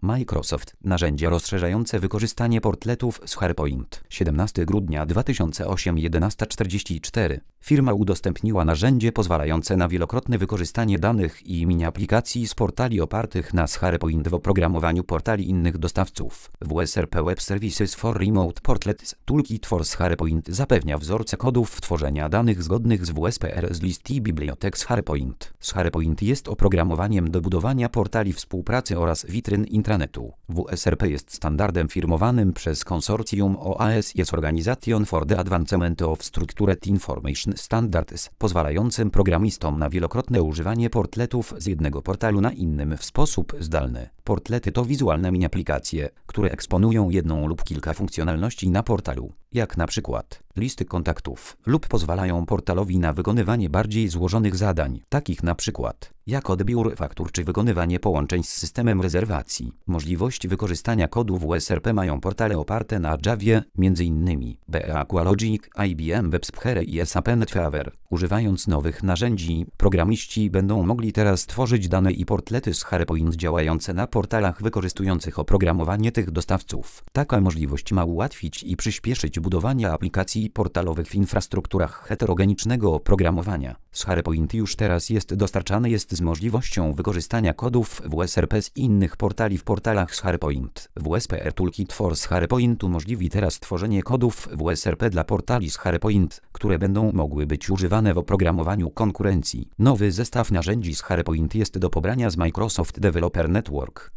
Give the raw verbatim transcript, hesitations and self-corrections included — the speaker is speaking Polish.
Microsoft. Narzędzie rozszerzające wykorzystanie portletów z SharePoint. siedemnastego grudnia dwa tysiące ósmego jedenasta czterdzieści cztery. Firma udostępniła narzędzie pozwalające na wielokrotne wykorzystanie danych i mini aplikacji z portali opartych na SharePoint w oprogramowaniu portali innych dostawców. W S R P Web Services for Remote Portlets Toolkit for SharePoint zapewnia wzorce kodów tworzenia danych zgodnych z W S P R z list i bibliotek SharePoint. SharePoint jest oprogramowaniem do budowania portali współpracy oraz witryn intranetu. W S R P jest standardem firmowanym przez konsorcjum O A S jest Organization for the Advancement of Structured Information Standards, pozwalającym programistom na wielokrotne używanie portletów z jednego portalu na innym w sposób zdalny. Portlety to wizualne mini aplikacje, które eksponują jedną lub kilka funkcjonalności na portalu, jak na przykład listy kontaktów, lub pozwalają portalowi na wykonywanie bardziej złożonych zadań, takich na przykład jak odbiór faktur czy wykonywanie połączeń z systemem rezerwacji. Możliwość wykorzystania kodu w S R P mają portale oparte na Javie, między innymi B E Aqualogic, I B M WebSphere i S A P NetWeaver. Używając nowych narzędzi, programiści będą mogli teraz tworzyć dane i portlety z SharePoint działające na portalach wykorzystujących oprogramowanie tych dostawców. Taka możliwość ma ułatwić i przyspieszyć budowanie aplikacji portalowych w infrastrukturach heterogenicznego oprogramowania. SharePoint już teraz jest dostarczany jest z możliwością wykorzystania kodów W S R P z innych portali w portalach SharePoint. W S P R Toolkit for SharePoint umożliwi teraz tworzenie kodów W S R P dla portali SharePoint, które będą mogły być używane w oprogramowaniu konkurencji. Nowy zestaw narzędzi SharePoint jest do pobrania z Microsoft Developer Network.